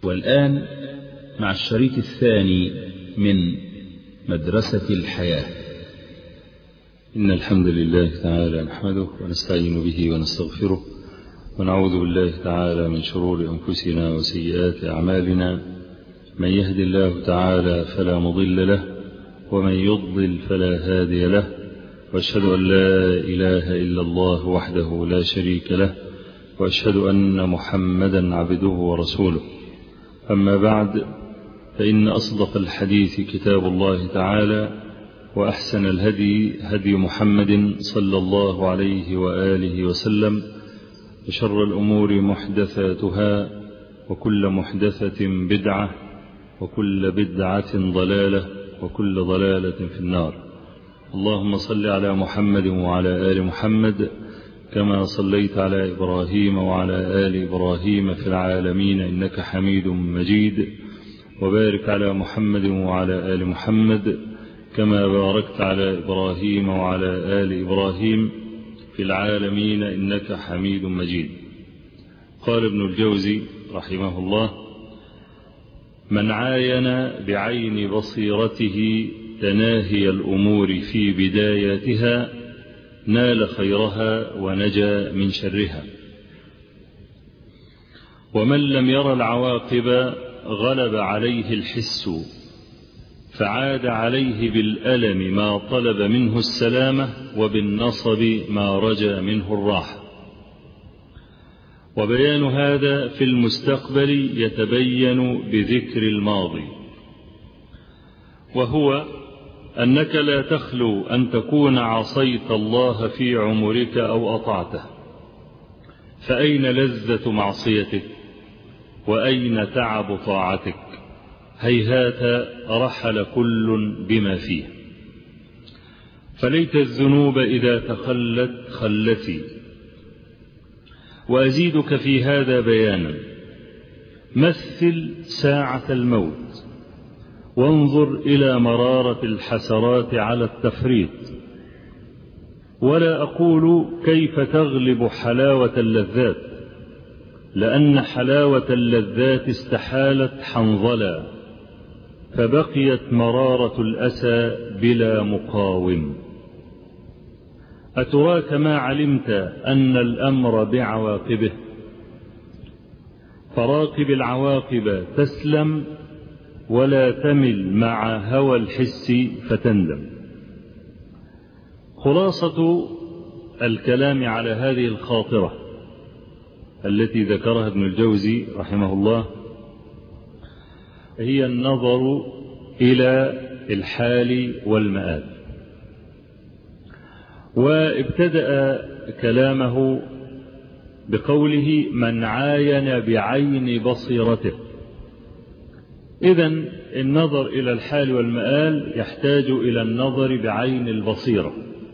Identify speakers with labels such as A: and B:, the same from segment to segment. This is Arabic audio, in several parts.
A: والآن مع الشريط الثاني من مدرسة الحياة.
B: إن الحمد لله تعالى نحمده ونستعين به ونستغفره ونعوذ بالله تعالى من شرور أنفسنا وسيئات أعمالنا. من يهد الله تعالى فلا مضل له ومن يضلل فلا هادي له، وأشهد أن لا إله إلا الله وحده لا شريك له، وأشهد أن محمدا عبده ورسوله. أما بعد، فإن أصدق الحديث كتاب الله تعالى، وأحسن الهدي هدي محمد صلى الله عليه وآله وسلم، وشر الأمور محدثاتها، وكل محدثة بدعة، وكل بدعة ضلالة، وكل ضلالة في النار. اللهم صل على محمد وعلى آل محمد كما صليت على إبراهيم وعلى آل إبراهيم في العالمين إنك حميد مجيد، وبارك على محمد وعلى آل محمد كما باركت على إبراهيم وعلى آل إبراهيم في العالمين إنك حميد مجيد. قال ابن الجوزي رحمه الله: من عاين بعين بصيرته تناهي الأمور في بداياتها نال خيرها ونجا من شرها، ومن لم ير العواقب غلب عليه الحس فعاد عليه بالألم ما طلب منه السلامة، وبالنصب ما رجا منه الراحة. وبيان هذا في المستقبل يتبين بذكر الماضي، وهو أنك لا تخلو أن تكون عصيت الله في عمرك أو أطعته، فأين لذة معصيتك وأين تعب طاعتك؟ هيهات رحل كل بما فيه. فليت الذنوب إذا تخلت خلتي. وأزيدك في هذا بيانا: مثل ساعة الموت وانظر إلى مرارة الحسرات على التفريط. ولا أقول كيف تغلب حلاوة اللذات، لأن حلاوة اللذات استحالت حنظلا، فبقيت مرارة الأسى بلا مقاوم. أتراك ما علمت أن الأمر بعواقبه؟ فراقب العواقب تسلم، ولا تمل مع هوى الحس فتندم. خلاصة الكلام على هذه الخاطرة التي ذكرها ابن الجوزي رحمه الله هي النظر إلى الحال والمآل. وابتدأ كلامه بقوله: من عاين بعين بصيرته. إذن النظر إلى الحال والمآل يحتاج إلى النظر بعين البصيرة،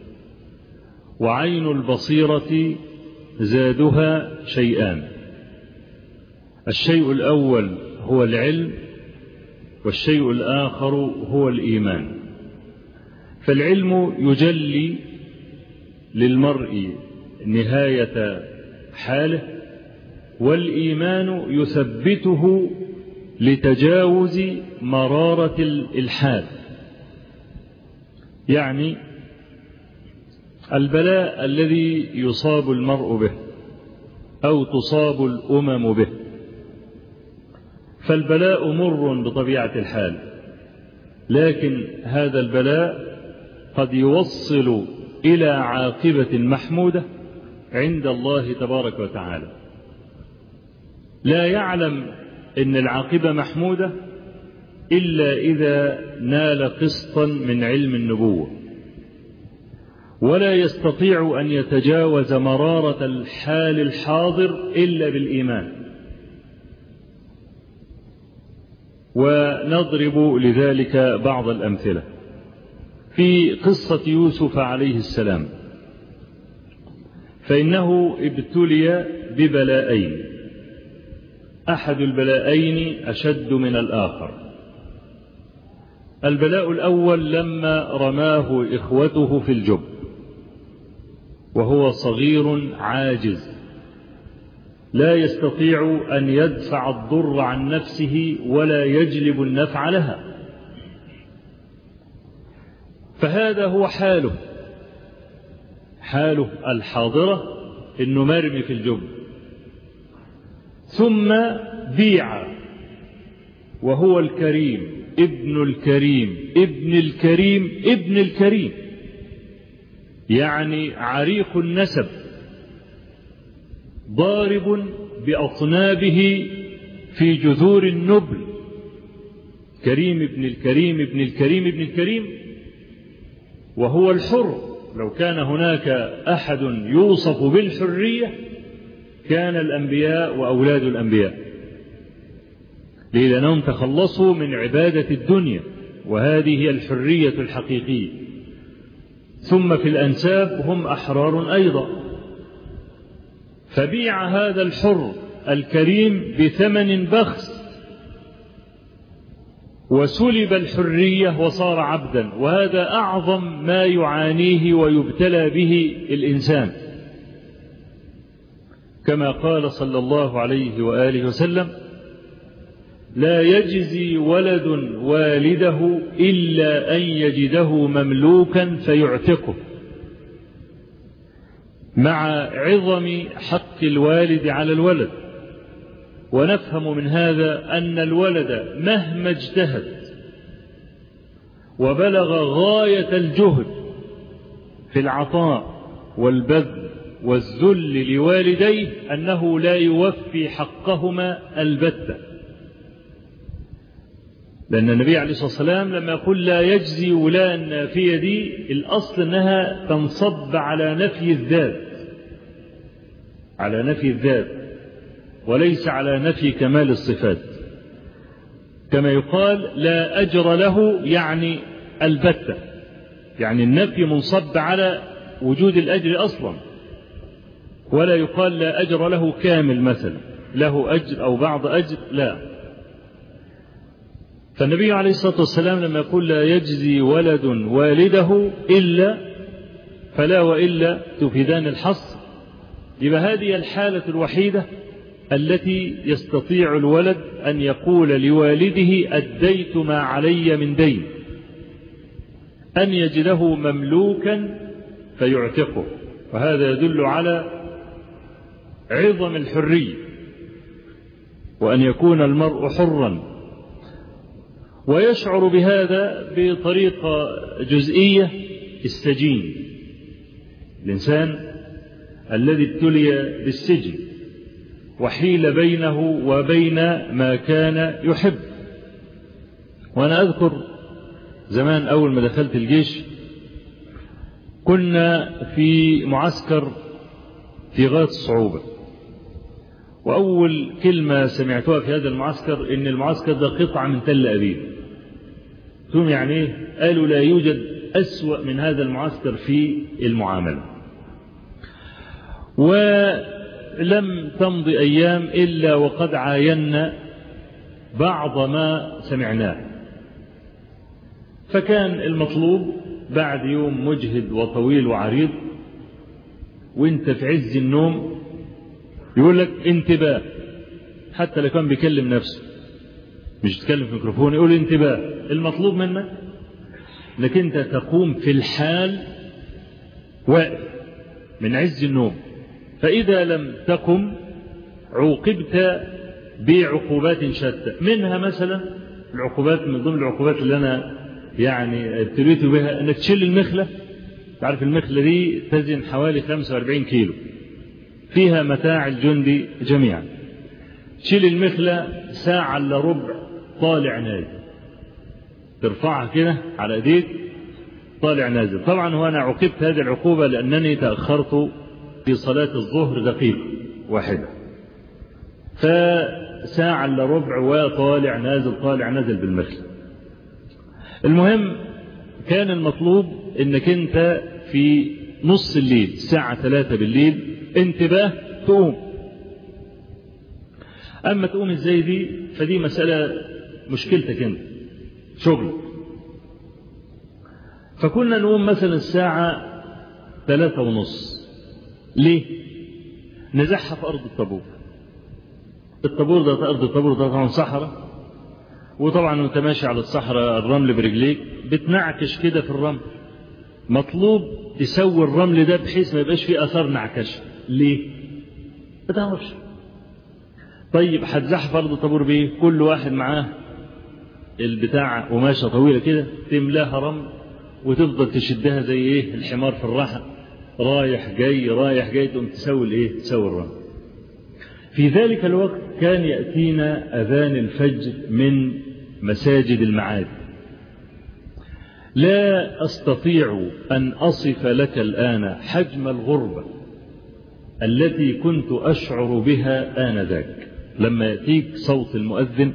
B: وعين البصيرة زادها شيئان: الشيء الأول هو العلم، والشيء الآخر هو الإيمان. فالعلم يجلي للمرء نهاية حاله، والإيمان يثبته لتجاوز مرارة الحال. يعني البلاء الذي يصاب المرء به أو تصاب الأمم به، فالبلاء مر بطبيعة الحال، لكن هذا البلاء قد يوصل إلى عاقبة محمودة عند الله تبارك وتعالى. لا يعلم إن العاقبة محمودة إلا إذا نال قسطا من علم النبوة، ولا يستطيع أن يتجاوز مرارة الحال الحاضر إلا بالإيمان. ونضرب لذلك بعض الأمثلة. في قصة يوسف عليه السلام، فإنه ابتلي ببلاءين، أحد البلاءين أشد من الآخر. البلاء الأول لما رماه إخوته في الجب وهو صغير عاجز، لا يستطيع أن يدفع الضر عن نفسه ولا يجلب النفع لها، فهذا هو حاله الحاضرة، إنه مرمي في الجب. ثم بيع وهو الكريم ابن الكريم ابن الكريم ابن الكريم، يعني عريق النسب ضارب بأطنابه في جذور النبل، كريم ابن الكريم ابن الكريم ابن الكريم، وهو الحر. لو كان هناك أحد يوصف بالحرية كان الأنبياء وأولاد الأنبياء، لأنهم تخلصوا من عبادة الدنيا، وهذه هي الحرية الحقيقية. ثم في الأنساب هم أحرار أيضا، فبيع هذا الحر الكريم بثمن بخس، وسلب الحرية وصار عبدا، وهذا أعظم ما يعانيه ويبتلى به الإنسان، كما قال صلى الله عليه وآله وسلم: لا يجزي ولد والده إلا أن يجده مملوكا فيعتقه، مع عظم حق الوالد على الولد. ونفهم من هذا أن الولد مهما اجتهد وبلغ غاية الجهد في العطاء والبذل والذل لوالديه أنه لا يوفي حقهما البتة، لأن النبي عليه الصلاة والسلام لما يقول لا يجزي ولا النافية دي، الأصل أنها تنصب على نفي الذات، على نفي الذات وليس على نفي كمال الصفات، كما يقال لا أجر له يعني البتة، يعني النفي منصب على وجود الأجر أصلا، ولا يقال لا أجر له كامل مثلا، له أجر أو بعض أجر، لا. فالنبي عليه الصلاة والسلام لما يقول لا يجزي ولد والده إلا، فلا وإلا تفيدان الحصر، يبقى هذه الحالة الوحيدة التي يستطيع الولد أن يقول لوالده أديت ما علي من دين، أن يجده مملوكا فيعتقه، وهذا يدل على عظم الحرية، وأن يكون المرء حرا. ويشعر بهذا بطريقة جزئية: السجين، الإنسان الذي ابتلي بالسجن وحيل بينه وبين ما كان يحب. وأنا أذكر زمان أول ما دخلت الجيش كنا في معسكر في غاية الصعوبة، وأول كلمة سمعتها في هذا المعسكر إن المعسكر ده قطعة من تل أبيب. ثم يعني إيه؟ قالوا لا يوجد أسوأ من هذا المعسكر في المعاملة. ولم تمضي أيام إلا وقد عاينا بعض ما سمعناه، فكان المطلوب بعد يوم مجهد وطويل وعريض وانت في عز النوم يقول لك انتباه، حتى لو كان بيكلم نفسه مش تكلم في ميكروفون، يقول انتباه، المطلوب منك انك انت تقوم في الحال واقف من عز النوم، فإذا لم تقم عوقبت بعقوبات شتى. منها مثلا العقوبات، من ضمن العقوبات اللي أنا يعني ابتليت بها انك تشيل المخلة. تعرف المخلة دي تزن حوالي 45 كيلو، فيها متاع الجندي جميعا. تشيل المخلة ساعة إلا ربع طالع نازل، ترفعها كده على ايديك طالع نازل. طبعا هو أنا عوقبت هذه العقوبة لأنني تأخرت في صلاة الظهر دقيقة واحدة، فساعة إلا ربع وطالع نازل طالع نازل بالمخلة. المهم كان المطلوب انك انت في نص الليل الساعة 3 بالليل انتباه تقوم. اما تقوم ازاي دي فدي مسألة مشكلتك انت شغلك. فكنا نقوم مثلا الساعة 3:30. ليه؟ نزحها في ارض الطابور الطابور ده أرض الطابور ده طبعا صحراء، وطبعا وانت ماشي على الصحراء الرمل برجليك بتنعكش كده في الرمل. مطلوب تسوي الرمل ده بحيث ما يبقاش فيه أثار نعكشة. ليه؟ ما تعرفش. طيب هتزحف أرض الطابور بإيه؟ كل واحد معاه البتاع قماشة طويلة كده تملاها رمل وتفضل تشدها زي إيه الحمار في الراحة، رايح جاي رايح جاي، تقوم تسوي الإيه؟ تسوي الرمل. في ذلك الوقت كان يأتينا أذان الفجر من مساجد المعاد. لا أستطيع أن أصف لك الآن حجم الغربة التي كنت أشعر بها آنذاك لما يأتيك صوت المؤذن،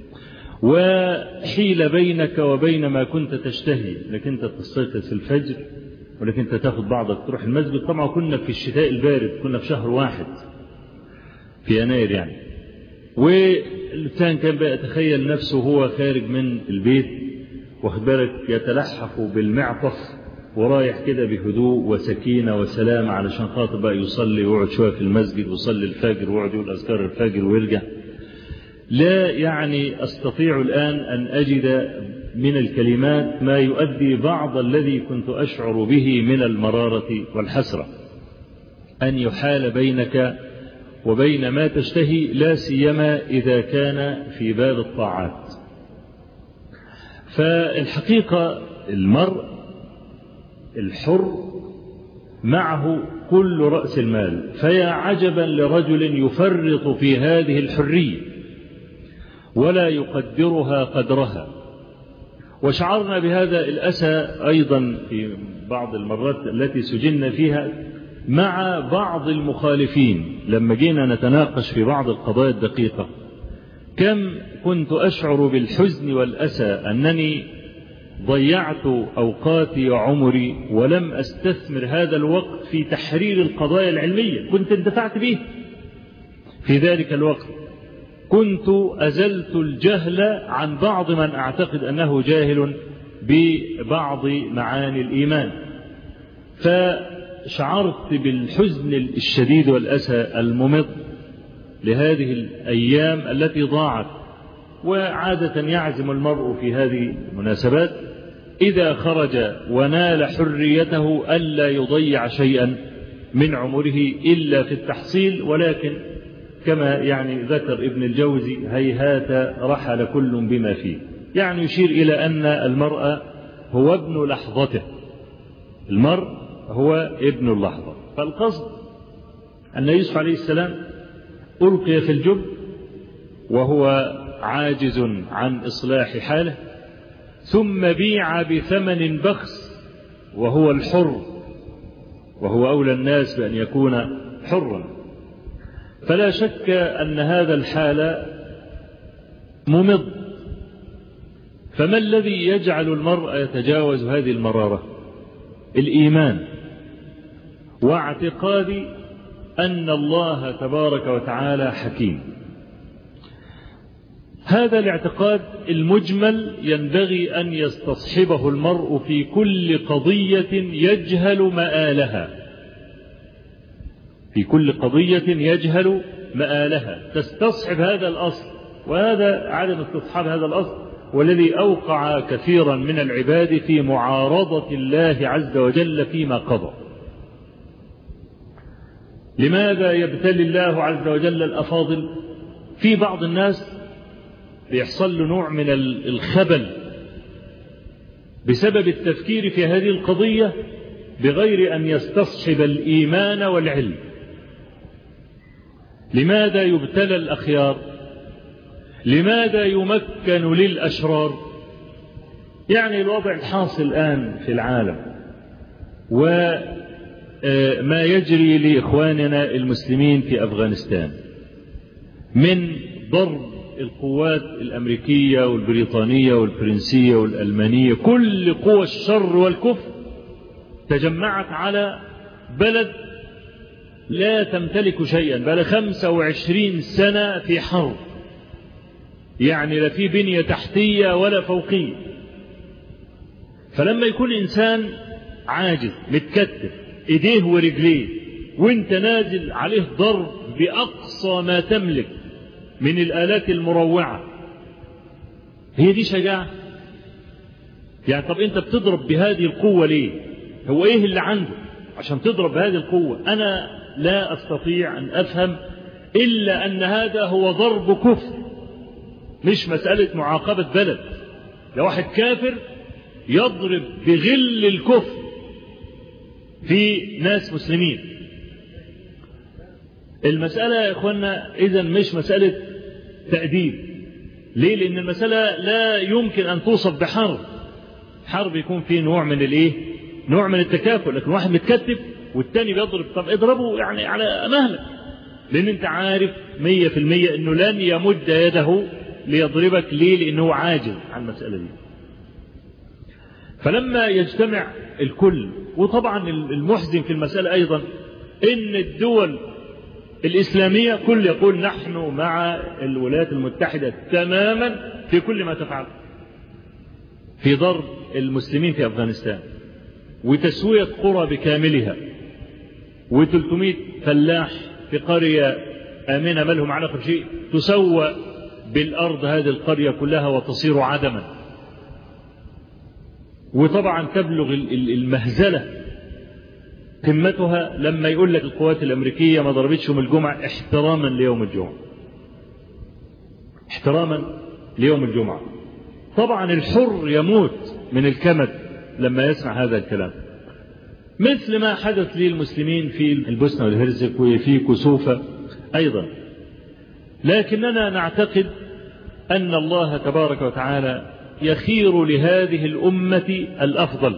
B: وحيل بينك وبين ما كنت تشتهي لكن أنت تستيقظ في الفجر ولكن أنت تاخذ بعضك تروح المسجد. طبعا كنا في الشتاء البارد، كنا في شهر 1 في يناير يعني، والإنسان كان بقى يتخيل نفسه هو خارج من البيت واخد بالك يتلحف بالمعطف ورايح كده بهدوء وسكينة وسلام علشان خاطر بقى يصلي ويقعد شوية في المسجد ويصلي الفجر ويقعد يقول أذكار الفجر ويرجع. لا يعني أستطيع الآن أن أجد من الكلمات ما يؤدي بعض الذي كنت أشعر به من المرارة والحسرة، أن يحال بينك وبين ما تشتهي، لا سيما إذا كان في باب الطاعات. فالحقيقة المرء الحر معه كل رأس المال، فيا عجبا لرجل يفرط في هذه الحرية ولا يقدرها قدرها. وشعرنا بهذا الأسى أيضا في بعض المرات التي سجلنا فيها مع بعض المخالفين لما جينا نتناقش في بعض القضايا الدقيقة. كم كنت أشعر بالحزن والأسى أنني ضيعت أوقاتي وعمري ولم أستثمر هذا الوقت في تحرير القضايا العلمية كنت اندفعت به. في ذلك الوقت كنت أزلت الجهل عن بعض من أعتقد أنه جاهل ببعض معاني الإيمان، فشعرت بالحزن الشديد والأسى الممض لهذه الأيام التي ضاعت. وعادة يعزم المرء في هذه المناسبات إذا خرج ونال حريته ألا يضيع شيئا من عمره إلا في التحصيل، ولكن كما يعني ذكر ابن الجوزي هيهات رحل كل بما فيه، يعني يشير إلى أن المرء هو ابن لحظته، المرء هو ابن اللحظة. فالقصد أن يوسف عليه السلام ألقي في الجب وهو عاجز عن إصلاح حاله، ثم بيع بثمن بخس وهو الحر، وهو أولى الناس بأن يكون حرا. فلا شك أن هذا الحال ممض. فما الذي يجعل المرء يتجاوز هذه المرارة؟ الإيمان واعتقاد أن الله تبارك وتعالى حكيم. هذا الاعتقاد المجمل ينبغي أن يستصحبه المرء في كل قضية يجهل مآلها، في كل قضية يجهل مآلها تستصحب هذا الأصل. وهذا عدم استصحاب هذا الأصل والذي أوقع كثيرا من العباد في معارضة الله عز وجل فيما قضى. لماذا يبتلي الله عز وجل الأفاضل؟ في بعض الناس بيحصل له نوع من الخبل بسبب التفكير في هذه القضية بغير أن يستصحب الإيمان والعلم. لماذا يبتلى الأخيار؟ لماذا يمكن للأشرار؟ يعني الوضع الحاصل الآن في العالم وما يجري لإخواننا المسلمين في أفغانستان من ضرب القوات الأمريكية والبريطانية والفرنسية والألمانية، كل قوى الشر والكفر تجمعت على بلد لا تمتلك شيئا، بل 25 سنة في حرب، يعني لا في بنية تحتية ولا فوقية. فلما يكون إنسان عاجز متكتف إيديه ورجليه وانت نازل عليه ضرب بأقصى ما تملك
C: من الآلات المروعة. هي دي شجاعة؟ يعني طب أنت بتضرب بهذه القوة ليه؟ هو إيه اللي عنده عشان تضرب بهذه القوة؟ أنا لا أستطيع أن أفهم إلا أن هذا هو ضرب كفر، مش مسألة معاقبة بلد. لو واحد كافر يضرب بغل الكفر في ناس مسلمين. المسألة يا إخوانا إذن مش مسألة تأديب. ليه؟ لأن المسألة لا يمكن أن توصف بحرب. حرب يكون فيه نوع من الإيه؟ نوع من التكافؤ، لكن واحد متكتف والتاني بيضرب، طب اضربه يعني على مهلك، لأن أنت عارف 100% أنه لن يمد يده ليضربك. ليه؟ لأنه عاجز عن المسألة دي. فلما يجتمع الكل، وطبعا المحزن في المسألة أيضا إن الدول الإسلامية كل يقول نحن مع الولايات المتحدة تماما في كل ما تفعل في ضرب المسلمين في أفغانستان وتسوية قرى بكاملها، و300 فلاح في قرية آمنة ما لهم علاقة بشيء تسوى بالأرض هذه القرية كلها وتصير عدما. وطبعا تبلغ المهزلة قمتها لما يقول لك القوات الأمريكية ما ضربتش يوم الجمعة احتراما ليوم الجمعة، احتراما ليوم الجمعة. طبعا الحر يموت من الكمد لما يسمع هذا الكلام، مثل ما حدث للمسلمين في البوسنة والهرزك وفي كسوفة أيضا. لكننا نعتقد أن الله تبارك وتعالى يخير لهذه الأمة الأفضل،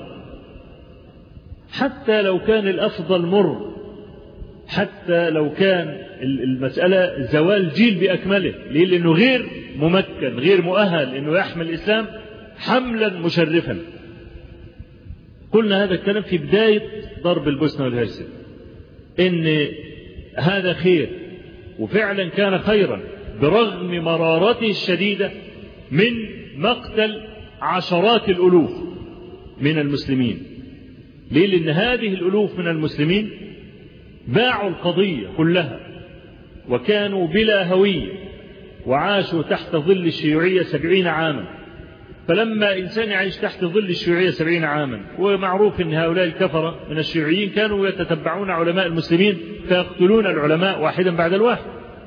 C: حتى لو كان الأفضل مر، حتى لو كان المسألة زوال جيل بأكمله، لأنه غير ممكن غير مؤهل أنه يحمل الإسلام حملا مشرفا. قلنا هذا الكلام في بداية ضرب البوسنة والهرسك، إن هذا خير، وفعلا كان خيرا برغم مرارته الشديدة من مقتل عشرات الألوف من المسلمين. ليه؟ لأن هذه الألوف من المسلمين باعوا القضية كلها وكانوا بلا هوية وعاشوا تحت ظل الشيوعية 70 عاما. فلما إنسان يعيش تحت ظل الشيوعية 70 عاما، ومعروف أن هؤلاء الكفرة من الشيوعيين كانوا يتتبعون علماء المسلمين فيقتلون العلماء واحدا بعد الواحد،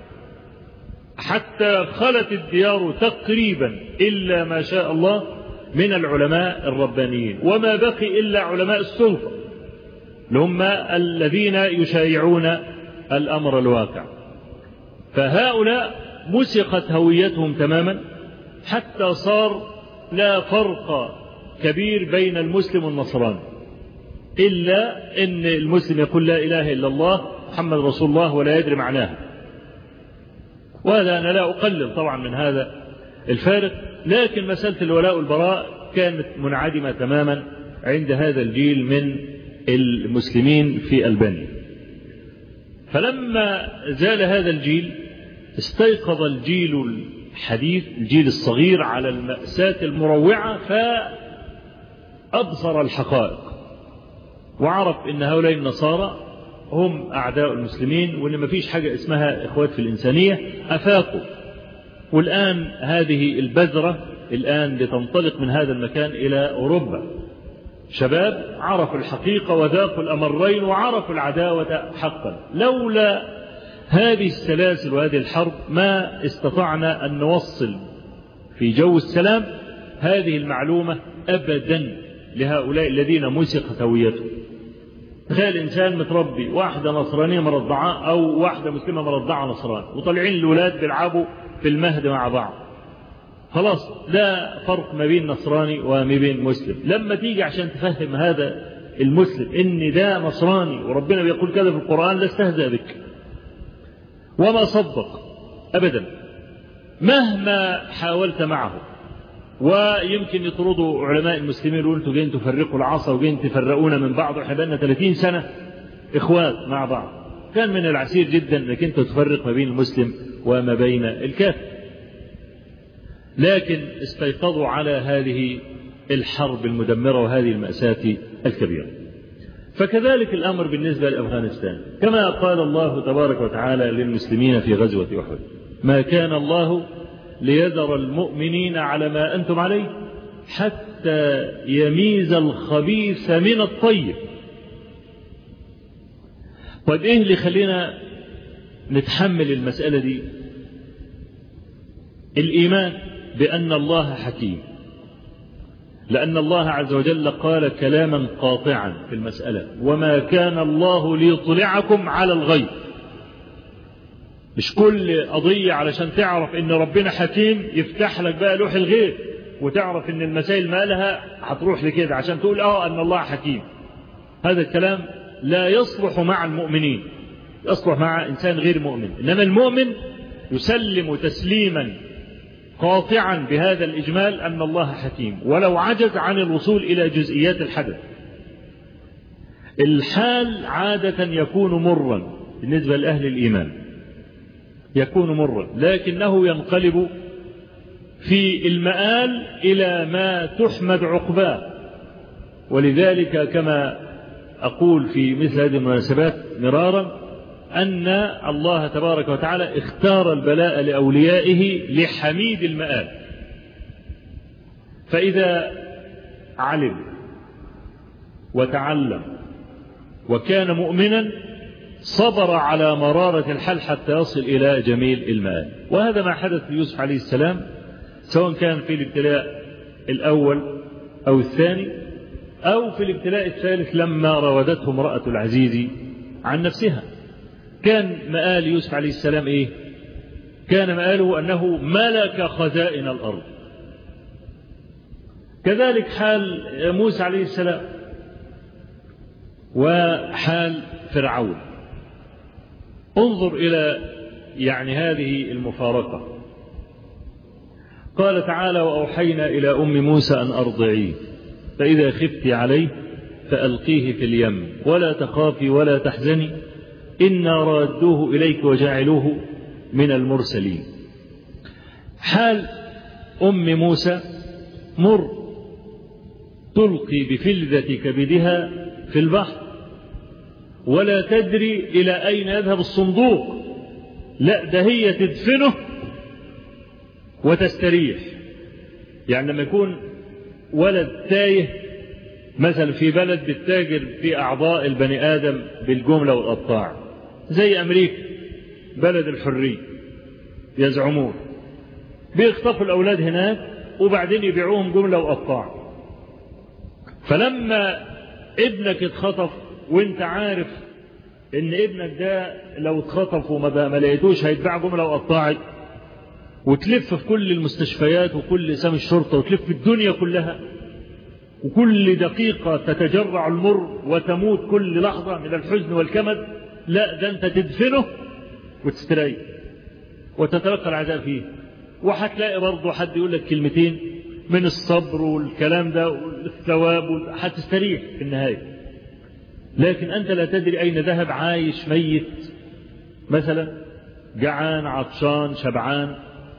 C: حتى خلت الديار تقريبا إلا ما شاء الله من العلماء الربانيين، وما بقي إلا علماء السلطة اللي هم الذين يشايعون الأمر الواقع. فهؤلاء مسخت هويتهم تماما حتى صار لا فرق كبير بين المسلم والنصراني، إلا أن المسلم يقول لا إله إلا الله محمد رسول الله ولا يدري معناها. وهذا أنا لا أقلل طبعا من هذا الفارق، لكن مسألة الولاء والبراء كانت منعدمة تماما عند هذا الجيل من المسلمين في ألبانيا. فلما زال هذا الجيل استيقظ الجيل الحديث، الجيل الصغير، على المأساة المروعة، فأبصر الحقائق وعرف أن هؤلاء النصارى هم أعداء المسلمين، وأن ما فيش حاجة اسمها إخوات في الإنسانية. أفاقوا، والآن هذه البذرة الآن لتنطلق من هذا المكان إلى أوروبا. شباب عرفوا الحقيقة وذاقوا الأمرين وعرفوا العداوة حقا. لولا هذه السلاسل وهذه الحرب ما استطعنا أن نوصل في جو السلام هذه المعلومة أبدا لهؤلاء الذين مسخت هويتهم. تخيل إنسان متربي واحدة نصرانية مرضعة أو واحدة مسلمة مرضعة نصران، وطالعين الأولاد بيلعبوا في المهد مع بعض، خلاص لا فرق ما بين نصراني وما بين مسلم. لما تيجي عشان تفهم هذا المسلم إن ده نصراني وربنا بيقول كذا في القرآن لاستهزأ بك وما صدق أبدا مهما حاولت معه. ويمكن يطردوا علماء المسلمين يقولوا انتوا جايين تفرقوا العصا وجايين تفرقونا من بعض، واحنا بقالنا 30 سنة إخوات مع بعض. كان من العسير جدا انك انت تفرق ما بين المسلم وما بين الكافر، لكن استيقظوا على هذه الحرب المدمرة وهذه المأساة الكبيرة. فكذلك الأمر بالنسبة لأفغانستان، كما قال الله تبارك وتعالى للمسلمين في غزوة أحد: ما كان الله ليذر المؤمنين على ما أنتم عليه حتى يميز الخبيث من الطيب. طيب إيه اللي خلينا نتحمل المسألة دي؟ الإيمان بأن الله حكيم، لأن الله عز وجل قال كلاما قاطعا في المسألة: وما كان الله ليطلعكم على الغيب. مش كل قضية علشان تعرف إن ربنا حكيم يفتح لك بقى لوح الغيب وتعرف إن المسائل مالها هتروح لكده عشان تقول أن الله حكيم. هذا الكلام لا يصلح مع المؤمنين، يصلح مع إنسان غير مؤمن. إنما المؤمن يسلم تسليما قاطعا بهذا الإجمال أن الله حكيم، ولو عجز عن الوصول إلى جزئيات الحدث. الحال عادة يكون مرا بالنسبة لأهل الإيمان، يكون مرا، لكنه ينقلب في المآل إلى ما تحمد عقباه. ولذلك كما أقول في مثل هذه المناسبات مرارا أن الله تبارك وتعالى اختار البلاء لأوليائه لحميد المآل. فإذا علم وتعلم وكان مؤمنا صبر على مرارة الحال حتى يصل إلى جميل المآل. وهذا ما حدث ليوسف عليه السلام، سواء كان في الابتلاء الأول أو الثاني أو في الابتلاء الثالث لما راودته امرأة العزيز عن نفسها. كان مآل يوسف عليه السلام إيه؟ كان مآله أنه ملك خزائن الأرض. كذلك حال موسى عليه السلام وحال فرعون. انظر إلى هذه المفارقة. قال تعالى: وأوحينا إلى أم موسى أن أرضعيه فإذا خفت عليه فألقيه في اليم ولا تخافي ولا تحزني إنا رادوه إليك وجعلوه من المرسلين. حال أم موسى مر، تلقي بفلذة كبدها في البحر ولا تدري إلى أين يذهب الصندوق، لا ده هي تدفنه وتستريح. لما يكون ولد تايه مثلا في بلد بتتاجر في أعضاء البني آدم بالجملة والقطاع زي أمريكا بلد الحرية يزعمون، بيخطفوا الأولاد هناك وبعدين يبيعوهم جملة وقطاع. فلما ابنك اتخطف وانت عارف ان ابنك ده لو اتخطف وما لقيتوش هيتباع جملة وقطاع، وتلف في كل المستشفيات وكل سام الشرطة وتلف في الدنيا كلها، وكل دقيقة تتجرع المر وتموت كل لحظة من الحزن والكمد، لا ده انت تدفنه وتستريح وتتلقى العذاب فيه. وهتلاقي برضه حد يقول لك كلمتين من الصبر والكلام ده والثواب، هتستريح في النهاية. لكن أنت لا تدري أين ذهب، عايش ميت مثلا، جعان عطشان شبعان.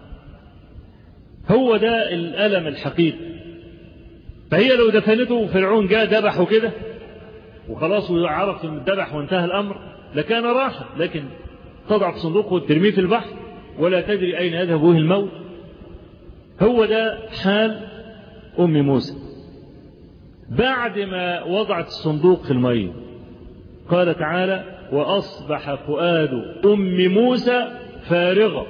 C: هو ده الألم الحقيقي. فهي لو دفنته فرعون جاء ذبحه كده وخلاص وعرف ان ذبح وانتهى الأمر لكان راحة، لكن تضع في صندوق وترميه في البحر ولا تدري أين يذهب به الموت. هو ده حال أم موسى. بعد ما وضعت الصندوق في الماء قال تعالى: وأصبح فؤاد أم موسى فارغا.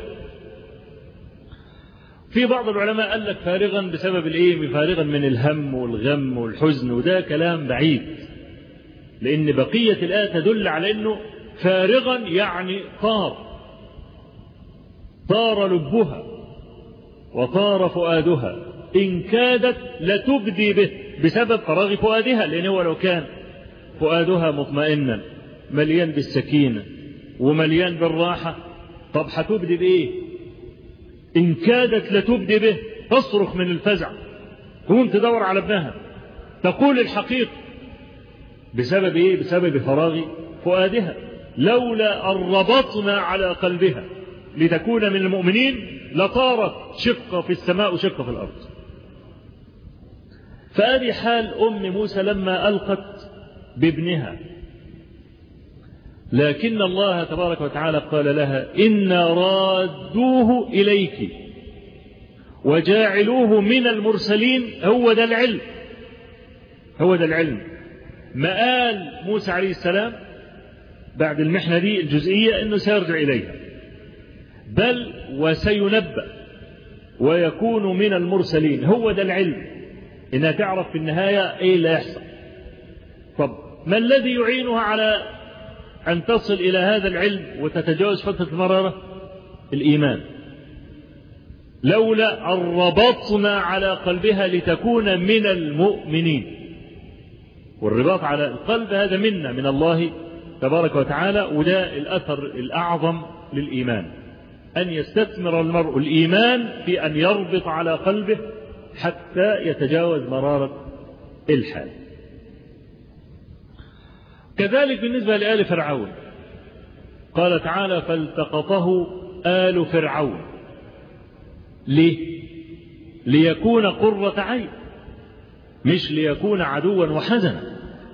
C: في بعض العلماء قال لك فارغا بسبب الايه؟ فارغا من الهم والغم والحزن، وده كلام بعيد، لأن بقية الآية تدل على أنه فارغا يعني طار لبها وطار فؤادها إن كادت لتبدي به بسبب فراغ فؤادها. لأن هو لو كان فؤادها مطمئنا مليان بالسكينة ومليان بالراحة، طب هتبدي بإيه؟ إن كادت لتبدي به، تصرخ من الفزع، تقوم تدور على ابنها، تقول الحقيقة بسبب إيه؟ بسبب فراغ فؤادها. لولا أن ربطنا على قلبها لتكون من المؤمنين لطارت شقة في السماء وشقة في الأرض. فهذه حال أم موسى لما ألقت بابنها. لكن الله تبارك وتعالى قال لها إنا رادوه إليك وجاعلوه من المرسلين. هو ده العلم، هو ده العلم. ما قال موسى عليه السلام بعد المحنة دي الجزئية إنه سيرجع إليها، بل وسينبأ ويكون من المرسلين. هو ده العلم، إنها تعرف في النهاية إيه اللي يحصل. طب ما الذي يعينها على أن تصل إلى هذا العلم وتتجاوز فترة المرارة؟ الإيمان. لولا أن ربطنا على قلبها لتكون من المؤمنين. والرباط على القلب هذا منا من الله تبارك وتعالى، وده الأثر الأعظم للإيمان، أن يستثمر المرء الإيمان في أن يربط على قلبه حتى يتجاوز مرارة الحال. كذلك بالنسبة لآل فرعون، قال تعالى فالتقطه آل فرعون. ليه؟ ليكون قرة عين، مش ليكون عدوا وحزنا.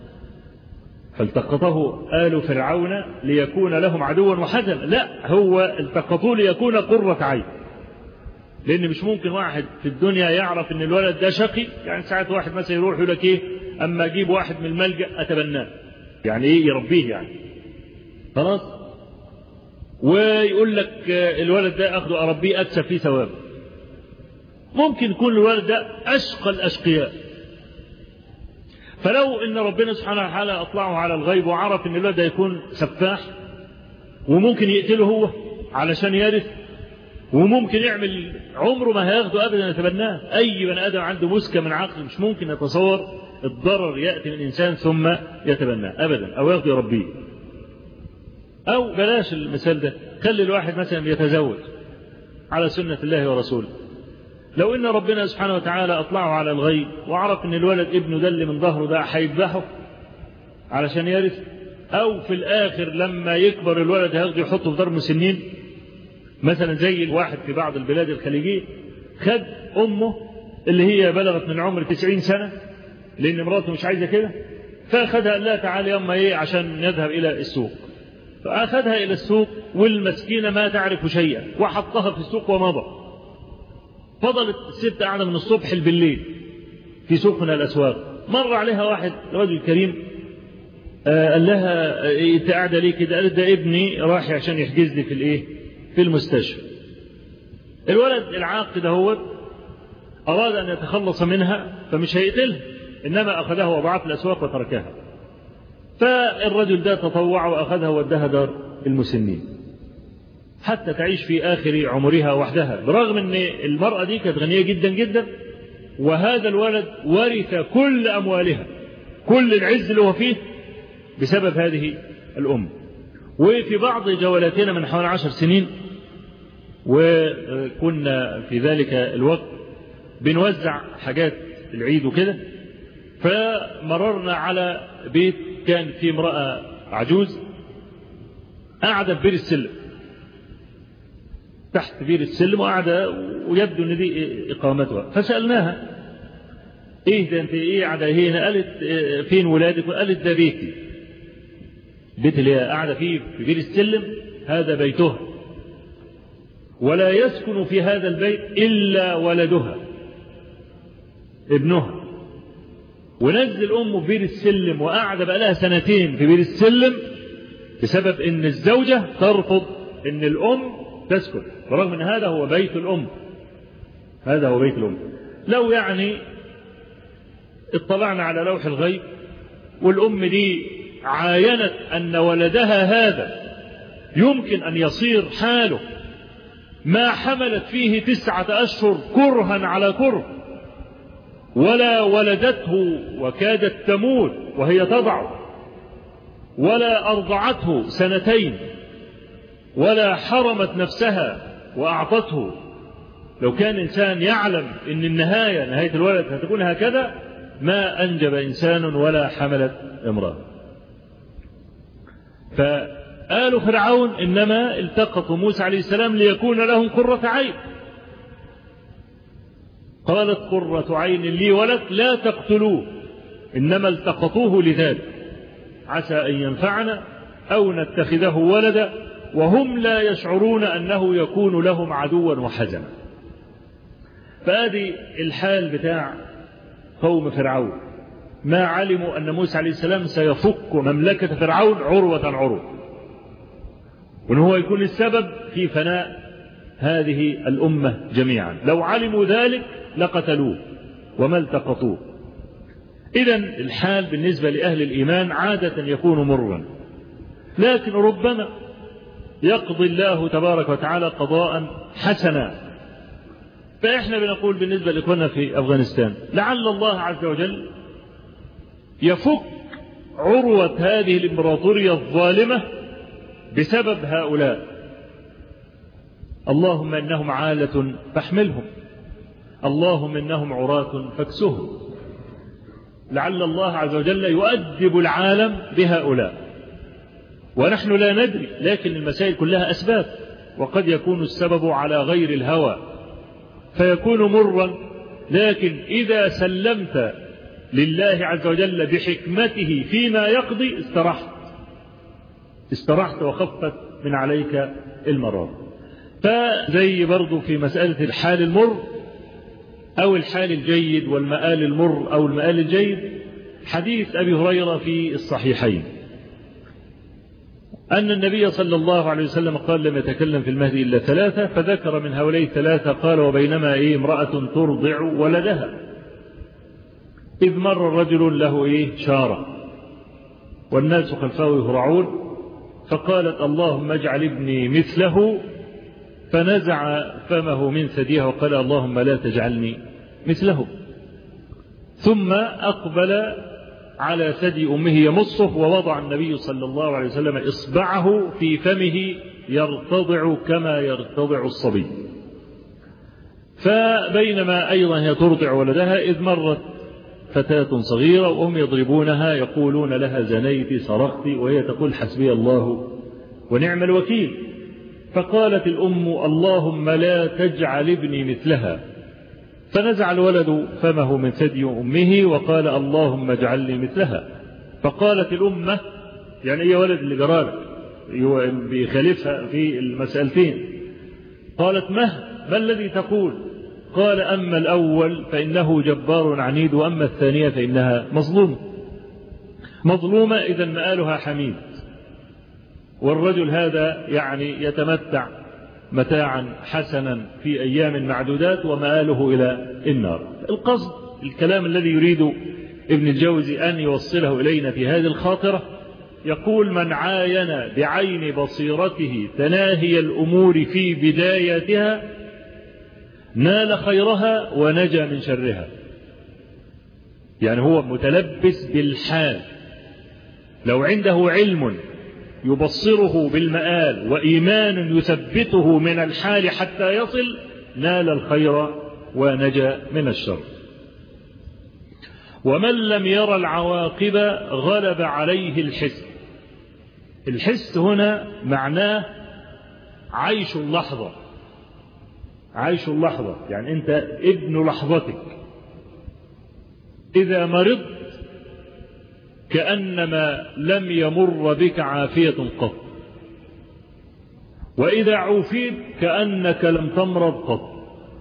C: فالتقطه آل فرعون ليكون لهم عدوا وحزنا، لا، هو التقطوه ليكون قرة عين. لأن مش ممكن واحد في الدنيا يعرف إن الولد ده شقي. يعني ساعات واحد مثلا يروح يقول لك إيه، أما أجيب واحد من الملجأ أتبناه، يعني إيه يربيه يعني، خلاص، ويقول لك الولد ده أخده أربيه أكسب فيه ثواب. ممكن يكون الولد ده أشقى الأشقياء. فلو إن ربنا سبحانه وتعالى أطلعه على الغيب وعرف إن الولد ده يكون سفاح، وممكن يقتله هو علشان يرث، وممكن يعمل، عمره ما هياخده أبدا يتبناه. أي بني آدم عنده مسكة من عقل مش ممكن يتصور الضرر يأتي من إنسان ثم يتبناه أبدا أو ياخده يربيه. أو بلاش المثال ده، خلي الواحد مثلا يتزوج على سنة الله ورسوله. لو إن ربنا سبحانه وتعالى أطلعه على الغيب وعرف إن الولد ابنه ده اللي من ظهره ده هيذبحه علشان يرث، أو في الآخر لما يكبر الولد هياخده يحطه في دار مسنين مثلا، زي الواحد في بعض البلاد الخليجية خد أمه اللي هي بلغت من عمر 90 سنة لأن مراته مش عايزة كده، فأخذها قال لها تعالي يا أما إيه عشان نذهب إلى السوق. فأخذها إلى السوق والمسكينة ما تعرف شيئا، وحطها في السوق ومضى. فضلت الست قاعدة من الصبح بالليل في سوق من الأسواق. مر عليها واحد رجل كريم قال لها إيه قاعدة ليه كده؟ قالت ده ابني راح عشان يحجز لي في الإيه في المستشفى. الولد العاق ده هو أراد أن يتخلص منها فمش هيقتلها، إنما أخذها وضعها في الأسواق وتركها. فالرجل ده تطوع وأخذها وودها دار المسنين حتى تعيش في آخر عمرها وحدها، برغم أن المرأة دي كانت غنية جدا جدا، وهذا الولد ورث كل أموالها، كل العز اللي هو فيه بسبب هذه الأم. وفي بعض جولاتنا من حوالي 10 سنين وكنا في ذلك الوقت بنوزع حاجات العيد وكده، فمررنا على بيت كان فيه امرأة عجوز قاعدة في بير السلم، تحت بير السلم وقاعدة، ويبدو ان دي اقامتها. فسألناها ايه ده انت ايه قاعدة هنا؟ قالت فين ولادك؟ قالت ده بيتي، البيت اللي هي قاعدة فيه في بير السلم هذا بيتها، ولا يسكن في هذا البيت إلا ولدها ابنها. ونزل أمه في بير السلم وقاعدة بقى لها 2 سنين في بير السلم بسبب ان الزوجة ترفض ان الأم تسكن، برغم ان هذا هو بيت الأم، هذا هو بيت الأم. لو يعني اطلعنا على لوح الغيب والأم دي عاينت أن ولدها هذا يمكن أن يصير حاله ما حملت فيه 9 أشهر كرها على كره، ولا ولدته وكادت تموت وهي تضع، ولا أرضعته 2 سنين، ولا حرمت نفسها وأعطته. لو كان إنسان يعلم أن النهاية نهاية الولد هتكون هكذا ما أنجب إنسان ولا حملت امرأة. فآل فرعون إنما التقطوا موسى عليه السلام ليكون لهم قرة عين. قالت قرة عين لي ولك لا تقتلوه إنما التقطوه لذلك عسى أن ينفعنا أو نتخذه ولدا وهم لا يشعرون أنه يكون لهم عدوا وحزنا. فهذه الحال بتاع قوم فرعون، ما علموا أن موسى عليه السلام سيفك مملكة فرعون عروة، وأن هو يكون السبب في فناء هذه الأمة جميعا. لو علموا ذلك لقتلوه وما التقطوه. إذن الحال بالنسبة لأهل الإيمان عادة يكون مرا، لكن ربما يقضي الله تبارك وتعالى قضاء حسنا. فإحنا بنقول بالنسبة لإخواننا في أفغانستان لعل الله عز وجل يفك عروة هذه الإمبراطورية الظالمة بسبب هؤلاء. اللهم إنهم عالة فاحملهم، اللهم إنهم عراة فاكسهم. لعل الله عز وجل يؤدب العالم بهؤلاء ونحن لا ندري، لكن المسائل كلها أسباب، وقد يكون السبب على غير الهوى فيكون مرا. لكن إذا سلمت لله عز وجل بحكمته فيما يقضي استرحت وخفت من عليك المرار. فزي برضو في مسألة الحال المر أو الحال الجيد والمآل المر أو المآل الجيد، حديث أبي هريرة في الصحيحين أن النبي صلى الله عليه وسلم قال لم يتكلم في المهدي إلا ثلاثة، فذكر من هؤلاء الثلاثة قال وبينما امرأة ترضع ولدها إذ مر رجل له شارة والناس خلفه يهرعون، فقالت اللهم اجعل ابني مثله، فنزع فمه من ثديها وقال اللهم لا تجعلني مثله، ثم أقبل على ثدي أمه يمصه، ووضع النبي صلى الله عليه وسلم إصبعه في فمه يرتضع كما يرتضع الصبي. فبينما أيضا هي ترضع ولدها إذ مرت فتاة صغيرة وهم يضربونها يقولون لها زنيت سرقت، وهي تقول حسبي الله ونعم الوكيل. فقالت الأم اللهم لا تجعل ابني مثلها، فنزع الولد فمه من ثدي أمه وقال اللهم اجعلني مثلها. فقالت الأمة يعني هي ولد اللي جرالك بيخالفها في المسألتين، قالت ما الذي تقول؟ قال أما الأول فإنه جبار عنيد، وأما الثانية فإنها مظلومة إذا مآلها حميد، والرجل هذا يعني يتمتع متاعا حسنا في أيام معدودات ومآله إلى النار. القصد الكلام الذي يريد ابن الجوزي أن يوصله إلينا في هذه الخاطرة، يقول من عاين بعين بصيرته تناهي الأمور في بدايتها نال خيرها ونجا من شرها. يعني هو متلبس بالحال، لو عنده علم يبصره بالمآل وإيمان يثبته من الحال حتى يصل نال الخير ونجا من الشر. ومن لم يرى العواقب غلب عليه الحس. الحس هنا معناه عيش اللحظة، يعني أنت ابن لحظتك. إذا مرضت كأنما لم يمر بك عافية قط، وإذا عوفيت كأنك لم تمرض قط.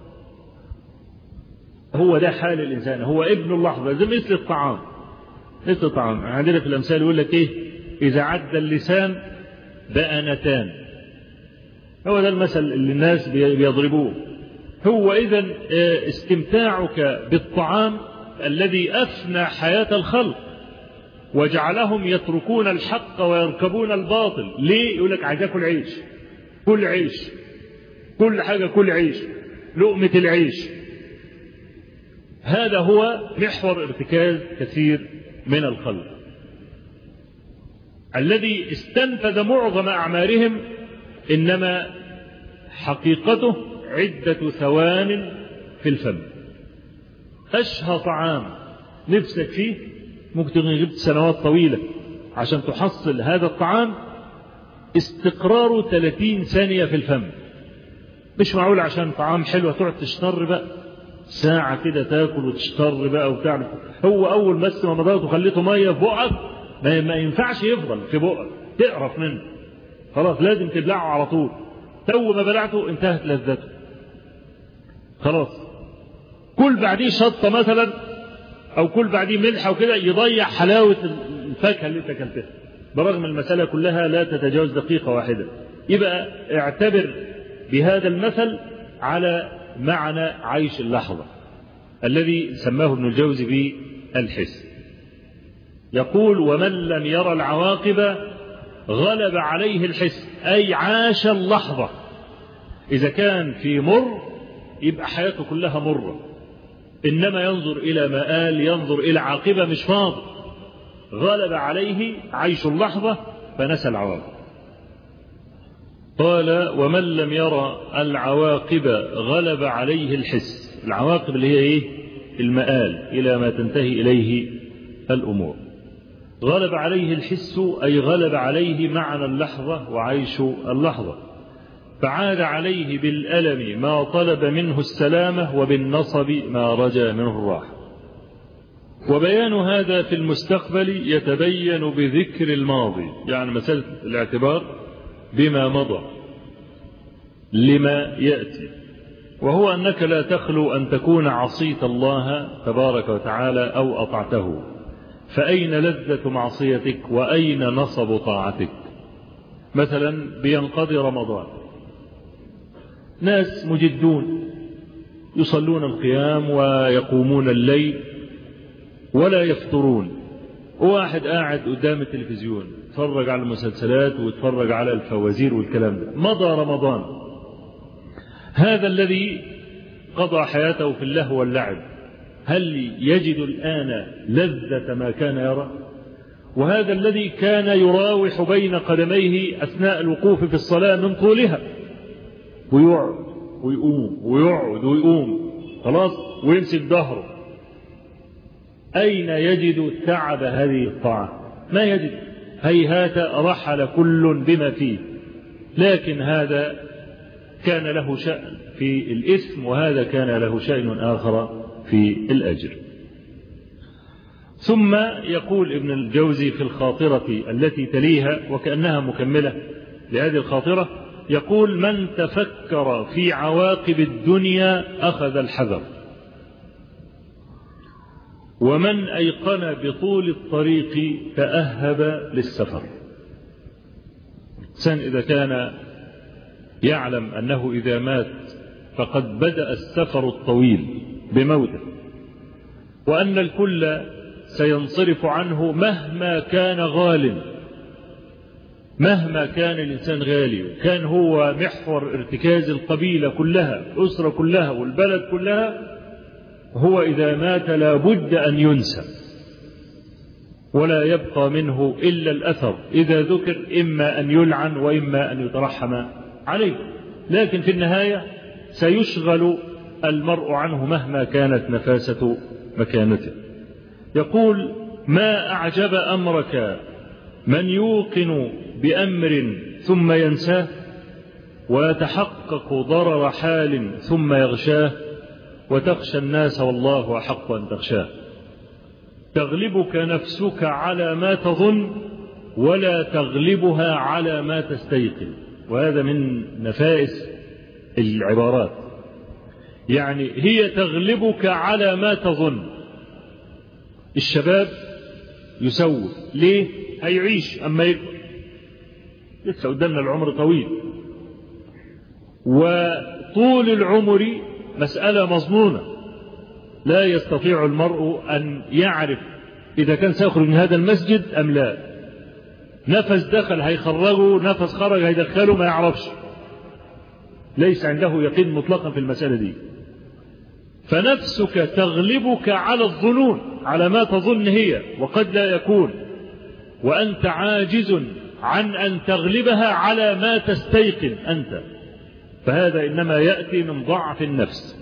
C: هو ده حال الإنسان، هو ابن اللحظة، زي مثل الطعام. عندنا في الأمثال يقول لك إذا عد اللسان بأنتان. هو ده المثل اللي الناس بيضربوه. هو إذن استمتاعك بالطعام الذي أفنى حياة الخلق وجعلهم يتركون الحق ويركبون الباطل. ليه؟ يقول لك عايز اكل عيش، كل عيش، كل حاجة كل عيش، لقمة العيش. هذا هو محور ارتكاز كثير من الخلق الذي استنفذ معظم أعمارهم، إنما حقيقته عدة ثوان في الفم. أشهى طعام نفسك فيه ممكن غبت سنوات طويلة عشان تحصل هذا الطعام، استقراره 30 ثانية في الفم. مش معقول عشان طعام حلو تقعد تشتر بقى ساعة كده تاكل وتشتر بقى وتعمل. هو أول ما مضغته وخليته مية في بقك ما ينفعش يفضل في بقك، تقرف منه، خلاص لازم تبلعه على طول، تو ما بلعته انتهت لذته خلاص. كل بعديه شطة مثلا أو كل بعديه ملح وكده يضيع حلاوة الفاكهة اللي انت اكلتها، برغم المسألة كلها لا تتجاوز دقيقة واحدة. يبقى اعتبر بهذا المثل على معنى عيش اللحظة الذي سماه ابن الجوزي بالحس. يقول ومن لم يرى العواقب غلب عليه الحس، أي عاش اللحظة. إذا كان في مر يبقى حياته كلها مرة، إنما ينظر إلى مآل، ينظر إلى عاقبة، مش فاضي. غلب عليه عيش اللحظة فنسى العواقب. قال ومن لم يرى العواقب غلب عليه الحس. العواقب اللي هي إيه؟ المآل، إلى ما تنتهي إليه الأمور. غلب عليه الحس أي غلب عليه معنى اللحظة وعيش اللحظة، فعاد عليه بالألم ما طلب منه السلامة وبالنصب ما رجا منه الراحة. وبيان هذا في المستقبل يتبين بذكر الماضي، يعني مسألة الاعتبار بما مضى لما يأتي، وهو أنك لا تخلو أن تكون عصيت الله تبارك وتعالى أو أطعته، فأين لذة معصيتك وأين نصب طاعتك؟ مثلا بينقضي رمضان، ناس مجدون يصلون القيام ويقومون الليل ولا يفطرون، وواحد قاعد قدام التلفزيون يتفرج على المسلسلات ويتفرج على الفوازير والكلام ده. مضى رمضان. هذا الذي قضى حياته في اللهو واللعب هل يجد الآن لذة ما كان يرى؟ وهذا الذي كان يراوح بين قدميه أثناء الوقوف في الصلاة من طولها، ويقعد ويقوم ويقعد ويقوم خلاص ويمسك ظهره، أين يجد تعب هذه الطاعة؟ ما يجد. هيهات رحل كل بما فيه. لكن هذا كان له شأن في الإثم، وهذا كان له شأن آخر في الأجر. ثم يقول ابن الجوزي في الخاطرة التي تليها وكأنها مكملة لهذه الخاطرة، يقول من تفكر في عواقب الدنيا أخذ الحذر، ومن أيقن بطول الطريق تأهب للسفر. الإنسان إذا كان يعلم أنه إذا مات فقد بدأ السفر الطويل بموته، وأن الكل سينصرف عنه مهما كان غال، مهما كان الإنسان غالي، كان هو محور ارتكاز القبيلة كلها، الأسرة كلها والبلد كلها، هو إذا مات لا بد أن ينسى ولا يبقى منه إلا الأثر، إذا ذكر إما أن يلعن وإما أن يترحم عليه، لكن في النهاية سيشغل المرء عنه مهما كانت نفاسة مكانته. يقول ما أعجب أمرك من يوقن بأمر ثم ينساه، ويتحقق ضرر حال ثم يغشاه، وتخشى الناس والله أحق أن تخشاه. تغلبك نفسك على ما تظن ولا تغلبها على ما تستيقن. وهذا من نفائس العبارات، يعني هي تغلبك على ما تظن. الشباب يسوف ليه؟ هيعيش أما يكبر، لسه قدامنا العمر طويل، وطول العمر مسألة مظنونة، لا يستطيع المرء أن يعرف إذا كان سيخرج من هذا المسجد أم لا. نفس دخل هيخرجه، نفس خرج هيدخله، ما يعرفش، ليس عنده يقين مطلقا في المسألة دي. فنفسك تغلبك على الظنون، على ما تظن هي وقد لا يكون، وأنت عاجز عن أن تغلبها على ما تستيقن أنت، فهذا إنما يأتي من ضعف النفس.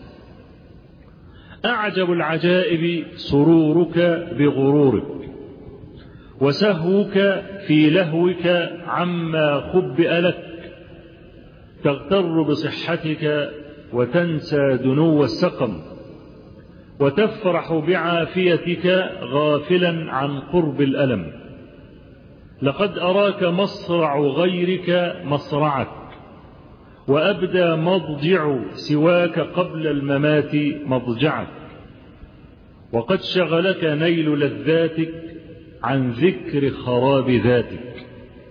C: أعجب العجائب سرورك بغرورك، وسهوك في لهوك عما خبئ لك، تغتر بصحتك وتنسى دنو السقم، وتفرح بعافيتك غافلا عن قرب الألم، لقد أراك مصرع غيرك مصرعك، وأبدى مضجع سواك قبل الممات مضجعك، وقد شغلك نيل لذاتك عن ذكر خراب ذاتك،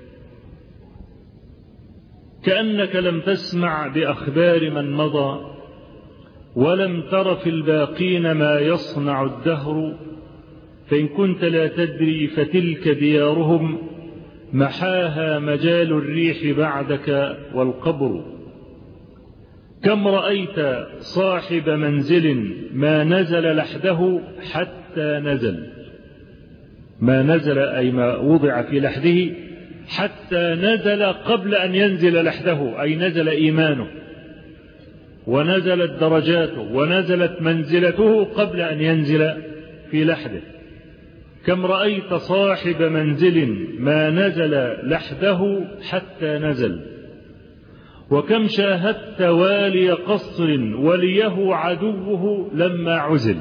C: كأنك لم تسمع بأخبار من مضى، ولم تر في الباقين ما يصنع الدهر، فإن كنت لا تدري فتلك ديارهم محاها مجال الريح بعدك والقبر. كم رأيت صاحب منزل ما نزل لحده حتى نزل، ما نزل أي ما وضع في لحده حتى نزل قبل أن ينزل لحده، أي نزل إيمانه ونزلت درجاته ونزلت منزلته قبل أن ينزل في لحده. كم رأيت صاحب منزل ما نزل لحده حتى نزل، وكم شاهدت والي قصر وليه عدوه لما عزل.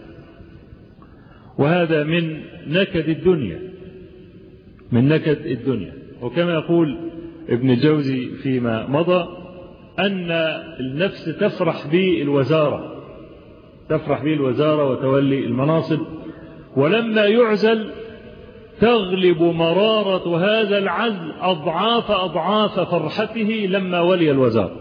C: وهذا من نكد الدنيا، من نكد الدنيا. وكما يقول ابن الجوزي فيما مضى أن النفس تفرح بالوزارة، تفرح بالوزارة وتولي المناصب، ولما يعزل تغلب مرارة هذا العزل أضعاف أضعاف فرحته لما ولي الوزارة.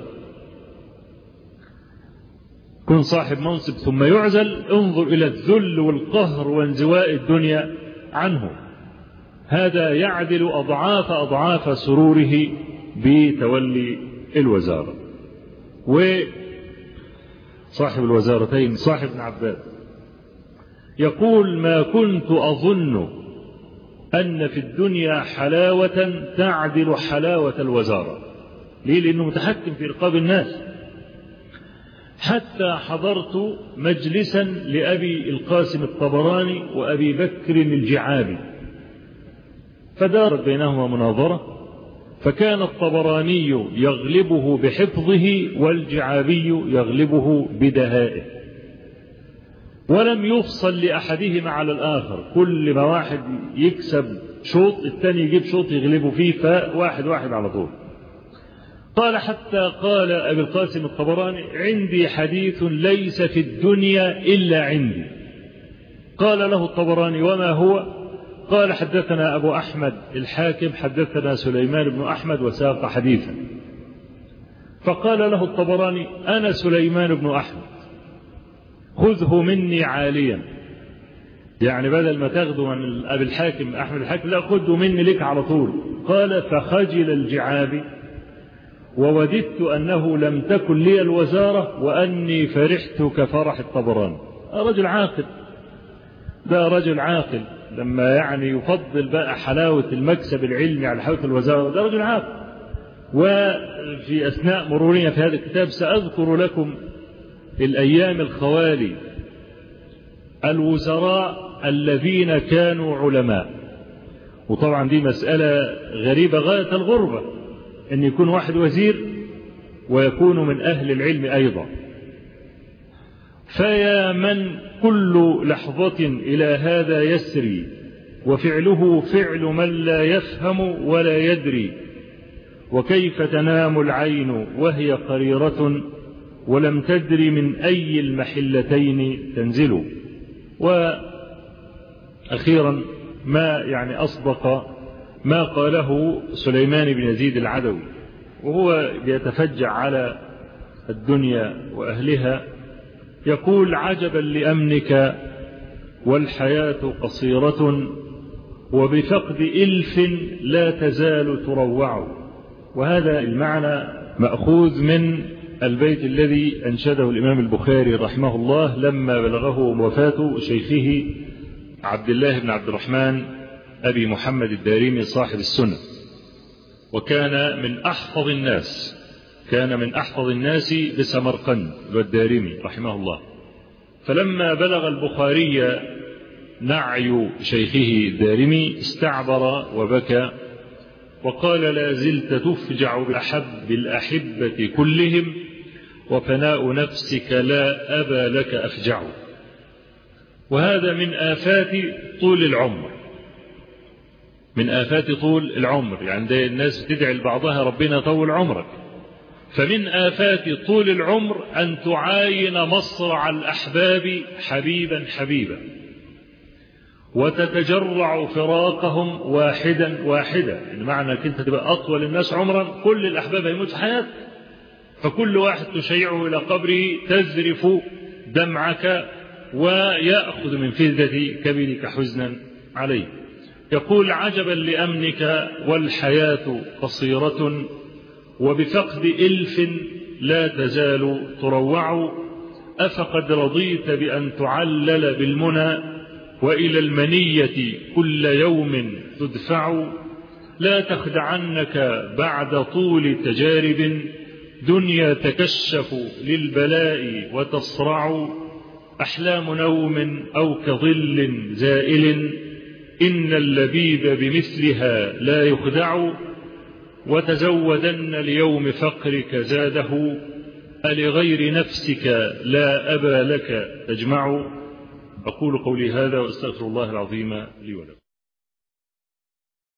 C: كن صاحب منصب ثم يعزل، انظر إلى الذل والقهر وانزواء الدنيا عنه. هذا يعدل أضعاف أضعاف سروره بتولي الوزارة. وصاحب الوزارتين صاحب ابن عباس يقول: ما كنت أظن أن في الدنيا حلاوة تعدل حلاوة الوزارة. ليه؟ لأنه متحكم في رقاب الناس. حتى حضرت مجلسا لأبي القاسم الطبراني وأبي بكر الجعابي، فدارت بينهما مناظرة، فكان الطبراني يغلبه بحفظه والجعابي يغلبه بدهائه، ولم يفصل لأحدهما على الآخر. كل ما واحد يكسب شوط الثاني يجيب شوط يغلبه فيه، فواحد واحد على طول. قال: حتى قال أبي القاسم الطبراني: عندي حديث ليس في الدنيا إلا عندي. قال له الطبراني: وما هو؟ قال: حدثنا أبو أحمد الحاكم حدثنا سليمان بن أحمد وساق حديثا. فقال له الطبراني: أنا سليمان بن أحمد، خذه مني عاليا، يعني بدل ما تاخده من أبي الحاكم أحمد الحاكم، لا، خذه مني لك على طول. قال: فخجل الجعابي ووددت أنه لم تكن لي الوزارة وأني فرحت كفرح الطبراني. رجل عاقل، ده رجل عاقل لما يعني يفضل بقى حلاوة المكسب العلمي على حلاوة الوزارة، ده رجل عاقل. وفي أثناء مرورنا في هذا الكتاب سأذكر لكم الأيام الخوالي الوزراء الذين كانوا علماء. وطبعا دي مسألة غريبة غاية الغربة، أن يكون واحد وزير ويكون من أهل العلم أيضا. فيا من كل لحظة إلى هذا يسري، وفعله فعل من لا يفهم ولا يدري، وكيف تنام العين وهي قريرة ولم تدري من أي المحلتين تنزل. وأخيرا ما يعني أصدق ما قاله سليمان بن يزيد العدوي وهو بيتفجع على الدنيا وأهلها، يقول: عجبا لأمنك والحياة قصيرة، وبفقد إلف لا تزال تروع. وهذا المعنى مأخوذ من البيت الذي أنشده الإمام البخاري رحمه الله لما بلغه وفاة شيخه عبد الله بن عبد الرحمن أبي محمد الدارمي صاحب السنة، وكان من أحفظ الناس، كان من أحفظ الناس بسمرقند والدارمي رحمه الله. فلما بلغ البخاري نعي شيخه الدارمي استعبر وبكى وقال: لا زلت تفجع بأحب الأحبة كلهم، وفناء نفسك لا أبا لك أفجع. وهذا من آفات طول العمر، من آفات طول العمر، يعني ده الناس بتدعي لبعضها ربنا طول عمرك. فمن آفات طول العمر أن تعاين مصرع الأحباب حبيبا حبيبا، وتتجرع فراقهم واحدا واحدا. يعني معنى أنك أنت تبقى أطول الناس عمرا، كل الأحباب هيموت في حياتك، فكل واحد تشيعه إلى قبره تذرف دمعك ويأخذ من فدة كبدك حزنا عليه. يقول: عجبا لأمنك والحياة قصيرة، وبفقد إلف لا تزال تروع. أفقد رضيت بأن تعلل بالمنى، وإلى المنية كل يوم تدفع. لا تخدعنك بعد طول تجارب، دنيا تكشف للبلاء وتصرع. أحلام نوم أو كظل زائل، إن اللبيب بمثلها لا يخدع. وتزودن ليوم فقرك زاده، ألغير نفسك لا أبا لك تجمع. أقول قولي هذا وأستغفر الله العظيم لي ولكم.